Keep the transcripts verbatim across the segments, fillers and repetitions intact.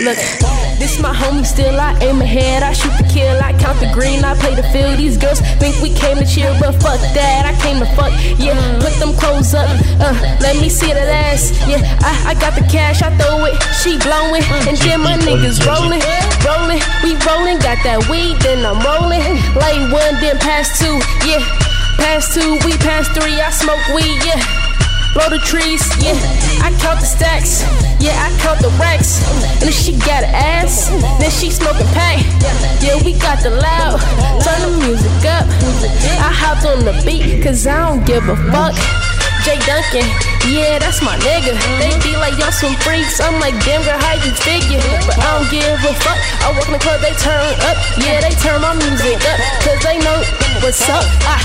Look, this my homie still, I aim ahead, I shoot the kill, I count the green, I play the field. These girls think we came to chill, but fuck that, I came to fuck. Yeah, put them clothes up, uh, let me see that ass. Yeah, I, I got the cash, I throw it, she blowing, and then my niggas rolling, rolling, we rolling, got that weed, then I'm rolling. Like one, then pass two, yeah, pass two, we pass three, I smoke weed, yeah. Blow the trees, yeah, I count the stacks, yeah, I count the racks. And if she got an ass, then she smoking pack. Yeah, we got the loud, turn the music up. I hopped on the beat, cause I don't give a fuck. Jay Duncan, yeah, that's my nigga. They be like, y'all some freaks. I'm like, damn girl, how you figure? But I don't give a fuck. I walk in the club, they turn up. Yeah, they turn my music up, cause they know what's up. Ah.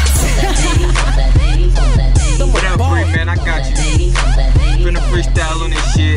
What up, Free, man? I got you. Finna freestyle on this shit.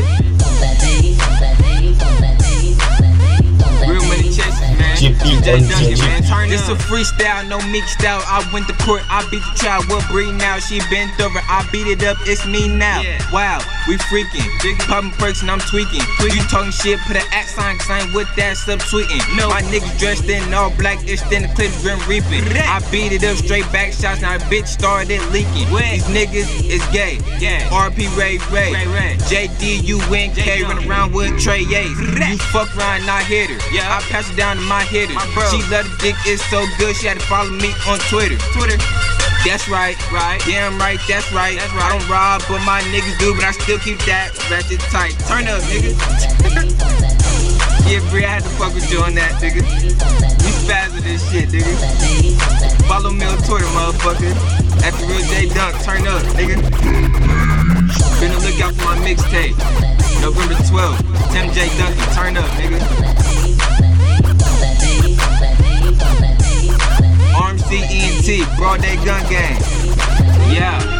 Real many chases, man. Duncan, man. Turn this a freestyle, no mixed out. I went to court, I beat the trial. What breed now? She bent over, I beat it up. It's me now. Wow, we freaking. Big poppin' perks and I'm tweaking. You talking shit, put an at sign, cause I ain't with that subtweeting. No, my niggas dressed in all black, it's then the clips been reaping. I beat it up, straight back shots, now a bitch started leaking. These niggas is gay. R P Ray Ray. J D U N K, run around with Trey Yates. You fuck around, not hit her. I pass it down to my hitter. She love the dick, it's so good, she had to follow me on Twitter. Twitter. That's right, right, damn right, that's right. That's right. I don't rob, but my niggas do, but I still keep that ratchet tight. Turn up, nigga. Yeah, Bree, I had to fuck with you on that, nigga. We spaz with this shit, nigga. Follow me on Twitter, motherfucker. At the real J Dunk, turn up, nigga. Finna look out for my mixtape. November twelfth, Tim J Duncan, turn up, nigga. R M C E N T, Broad Day Gun Gang. Yeah.